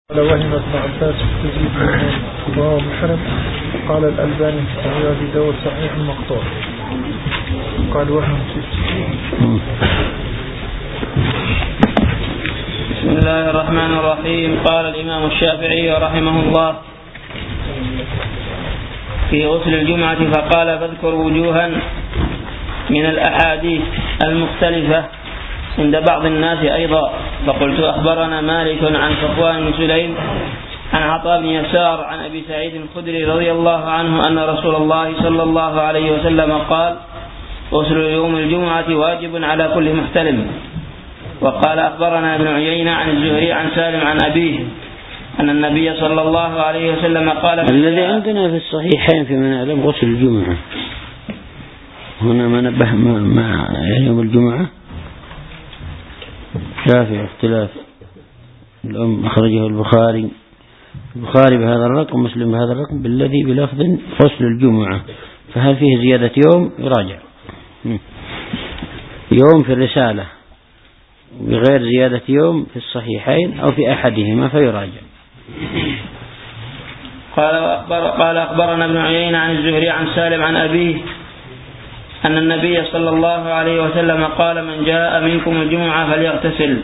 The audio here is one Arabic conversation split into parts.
قال وهم ابن عباس تزيد رواه محرم. قال الألباني في صحيح أبي داود صحيح المقطوع. قال وهم بسم الله الرحمن الرحيم. قال الإمام الشافعي رحمه الله في غسل الجمعة فقال فاذكر وجوها من الأحاديث المختلفة عند بعض الناس أيضا. فقلت أخبرنا مالك عن صفوان بن سليم عن عطاء بن يسار عن أبي سعيد الخدري رضي الله عنه أن رسول الله صلى الله عليه وسلم قال غسل يوم الجمعة واجب على كل محتلم. وقال أخبرنا ابن عيينة عن الزهري عن سالم عن أبيه أن النبي صلى الله عليه وسلم قال الذي عندنا في الصحيحين في منعلم غسل الجمعة هنا ما نبه مع يوم الجمعة شافي اختلاف. الأم أخرجه البخاري بهذا الرقم، مسلم بهذا الرقم بالذي بلفظ غسل الجمعة، فهل فيه زيادة يوم؟ يراجع يوم في الرسالة بغير زيادة يوم في الصحيحين أو في أحدهما فيراجع. قال أخبرنا ابن عيينة عن الزهري عن سالم عن أبيه أن النبي صلى الله عليه وسلم قال من جاء منكم الجمعة فليغتسل.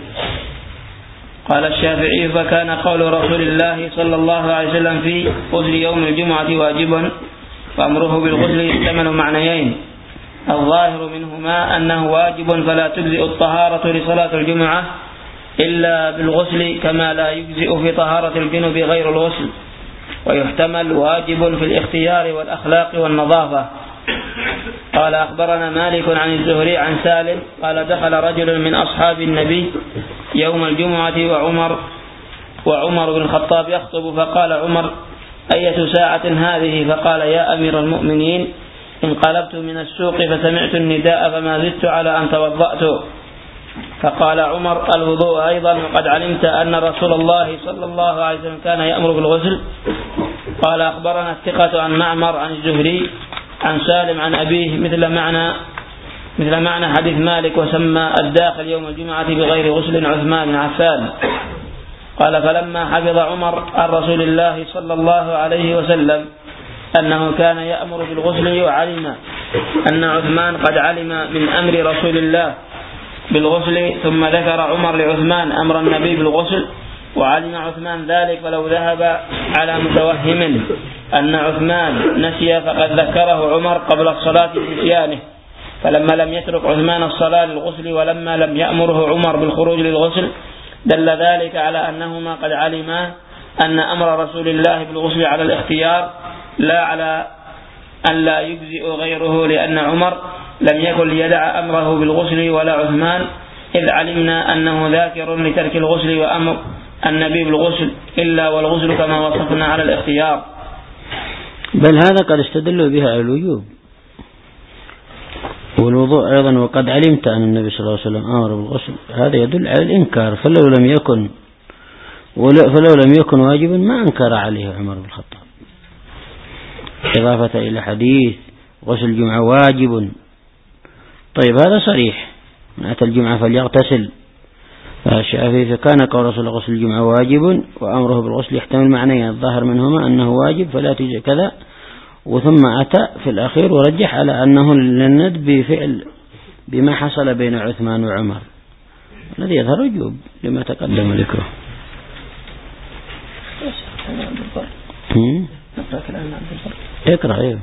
قال الشافعي فكان قول رسول الله صلى الله عليه وسلم في غسل يوم الجمعة واجبا وأمره بالغسل يحتمل معنيين. الظاهر منهما أنه واجب فلا تجزئ الطهارة لصلاة الجمعة إلا بالغسل كما لا يجزئ في طهارة الجنب غير الغسل، ويحتمل واجب في الاختيار والأخلاق والنظافة. قال أخبرنا مالك عن الزهري عن سالم قال دخل رجل من أصحاب النبي يوم الجمعة وعمر بن الخطاب يخطب، فقال عمر أية ساعة هذه؟ فقال يا أمير المؤمنين انقلبت من السوق فسمعت النداء فما زدت على أن توضأت. فقال عمر الوضوء أيضا وقد علمت أن رسول الله صلى الله عليه وسلم كان يأمر بالغسل. قال أخبرنا الثقة عن معمر عن الزهري عن سالم عن أبيه مثل معنى حديث مالك وسمى الداخل يوم الجمعة بغير غسل عثمان بن عفان. قال فلما حفظ عمر عن رسول الله صلى الله عليه وسلم أنه كان يأمر بالغسل وعلم أن عثمان قد علم من أمر رسول الله بالغسل، ثم ذكر عمر لعثمان أمر النبي بالغسل وعلم عثمان ذلك، فلو ذهب على متوهم أن عثمان نسي فقد ذكره عمر قبل الصلاة بنسيانه، فلما لم يترك عثمان الصلاة للغسل ولما لم يأمره عمر بالخروج للغسل دل ذلك على أنهما قد علما أن أمر رسول الله بالغسل على الاختيار لا على أن لا يجزئ غيره، لأن عمر لم يكن ليدع أمره بالغسل ولا عثمان، إذ علمنا أنه ذاكر لترك الغسل وأمر النبي بالغسل إلا والغسل كما وصفنا على الاختيار. بل هذا قد استدلوا بها على الوجوب والوضوء أيضا. وقد علمت أن النبي صلى الله عليه وسلم أمر بالغسل، هذا يدل على الإنكار. فلو لم يكن واجبا ما أنكر عليه عمر بن الخطاب، إضافة إلى حديث غسل الجمعة واجب. طيب هذا صريح، من أتى الجمعة فليغتسل. فالشافعي فكان قول رسول غسل الجمعة واجب وأمره بالغسل يحتمل معنيين، الظاهر منهما أنه واجب فلا تجزئ كذا، وثم أتى في الأخير ورجح على أنه للند بفعل بما حصل بين عثمان وعمر، الذي يظهر وجوب لما تقدم ذكره. اقرأ. ايوه.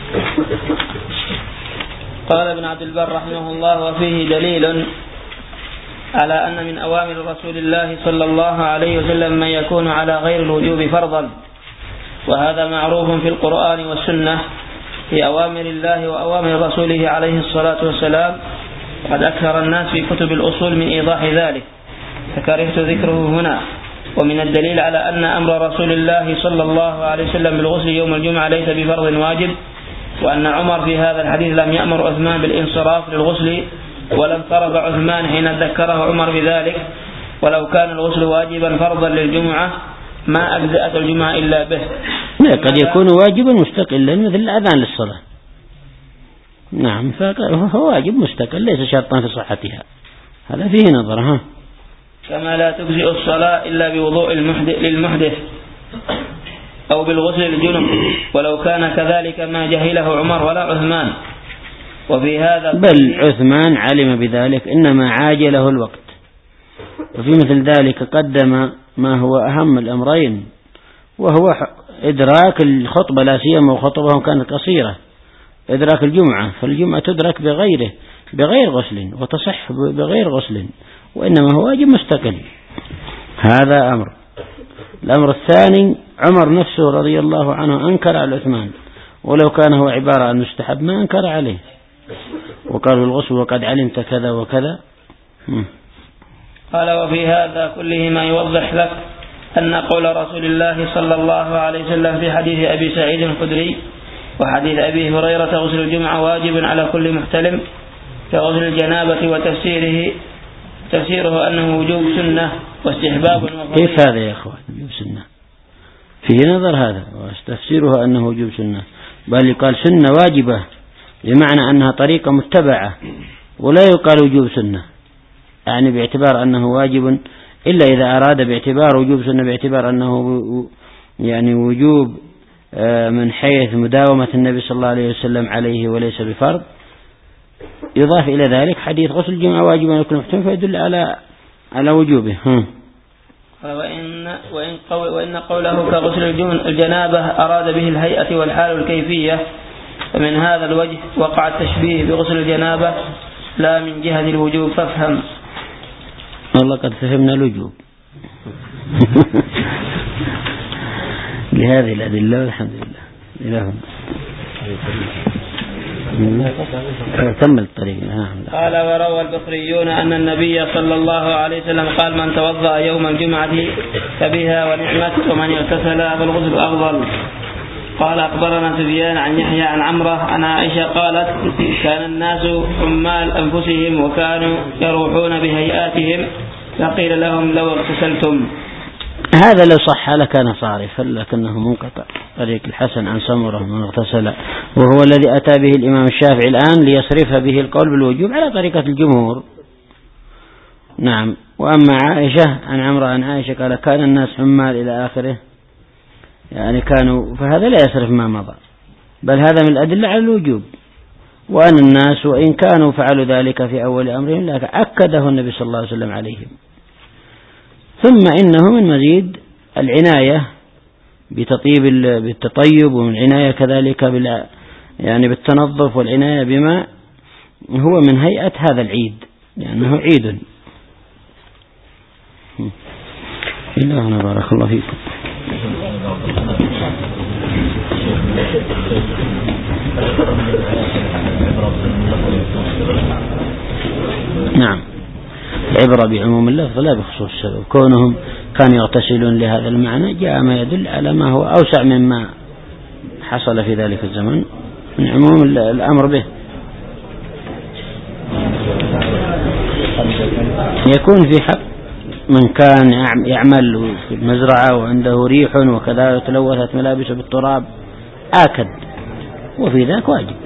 قال ابن عبد البر رحمه الله وفيه دليل على أن من أوامر رسول الله صلى الله عليه وسلم ما يكون على غير الوجوب فرضا، وهذا معروف في القرآن والسنة في أوامر الله وأوامر رسوله عليه الصلاة والسلام، وقد أكثر الناس في كتب الأصول من إيضاح ذلك فكرهت ذكره هنا. ومن الدليل على أن أمر رسول الله صلى الله عليه وسلم بالغسل يوم الجمعة ليس بفرض واجب، وأن عمر في هذا الحديث لم يأمر عثمان بالانصراف للغسل ولم فرض عثمان حين ذكره عمر بذلك، ولو كان الغسل واجبا فرضا للجمعة ما أجزأت الجمعة إلا به. قد يكون واجبا مستقلا مثل الأذان للصلاة، نعم، فهو واجب مستقل ليس شرطا في صحتها، هذا فيه نظرها. كما لا تجزئ الصلاة إلا بوضوء للمحدث أو بالغسل للجنب، ولو كان كذلك ما جهله عمر ولا عثمان. وفي هذا بل عثمان علم بذلك، إنما عاجله الوقت، وفي مثل ذلك قدم ما هو أهم الأمرين، وهو إدراك الخطبة، لا سيما وخطبهم كانت قصيرة، إدراك الجمعة، فالجمعة تدرك بغير غسل وتصح بغير غسل، وإنما هو واجب مستقل. هذا أمر. الأمر الثاني، عمر نفسه رضي الله عنه أنكر على عثمان، ولو كان هو عبارة عن مستحب ما أنكر عليه، وقال الغسل وقد علمت كذا وكذا. قال: وفي هذا كله ما يوضح لك أن قول رسول الله صلى الله عليه وسلم في حديث أبي سعيد الخدري وحديث أبي هريرة غسل الجمعة واجب على كل محتلم كغسل الجنابة، وتفسيره أنه وجوب سنة واستحباب وفضيلة. كيف هذا يا أخوان وجوب سنة؟ فيه نظر هذا، وتفسيره أنه وجوب سنة، بل يقال سنة واجبة بمعنى أنها طريقة متبعة، ولا يقال وجوب سنة يعني باعتبار أنه واجب، إلا إذا أراد باعتبار وجوب سنة باعتبار أنه يعني وجوب من حيث مداومة النبي صلى الله عليه وسلم عليه وليس بفرض. يضاف إلى ذلك حديث غسل الجمعة واجب على كل محتلم، فيدل على وجوبه. وإن قوله كغسل الجنابة أراد به الهيئة والحال والكيفية، فمن هذا الوجه وقع التشبيه بغسل الجنابة لا من جهة الوجوب، فافهم. والله قد فهمنا الوجوب لهذه الأدلة، والحمد لله. كمل الطريق. قال: وروى البصريون أن النبي صلى الله عليه وسلم قال: من توضأ يوم الجمعة فبها ونعمت، ومن اغتسل فالغسل أفضل. قال: أخبرنا سفيان عن يحيى عن عمرة عن عائشة قالت: كان الناس حمال أنفسهم وكانوا يروحون بهيئاتهم، فقيل لهم: لو اغتسلتم. هذا لو صح لكان صارفا، لكنه منقطع. طريق الحسن عن سمرة من اغتسل، وهو الذي أتى به الإمام الشافعي الآن ليصرف به القول بالوجوب على طريقة الجمهور. نعم. وأما عائشة عن عمرة عن عائشة قال: كان الناس حمال إلى آخره، يعني كانوا، فهذا لا يصرف ما مضى، بل هذا من الأدلة على الوجوب، وأن الناس وإن كانوا فعلوا ذلك في أول أمرهم لكن أكده النبي صلى الله عليه وسلم عليهم. ثم إنه من مزيد العناية بالتطيب، ومن عناية كذلك يعني بالتنظف، والعناية بما هو من هيئة هذا العيد، لأنه عيد. إلهنا بارك الله فيكم. نعم، العبرة بعموم اللفظ لا بخصوص السبب. كونهم كانوا يغتسلون لهذا المعنى جاء ما يدل على ما هو أوسع مما حصل في ذلك الزمن من عموم الأمر به. يكون في حق من كان يعمل في المزرعة وعنده ريح وكذا وتلوثت ملابسه بالتراب آكد، وفي ذاك واجب.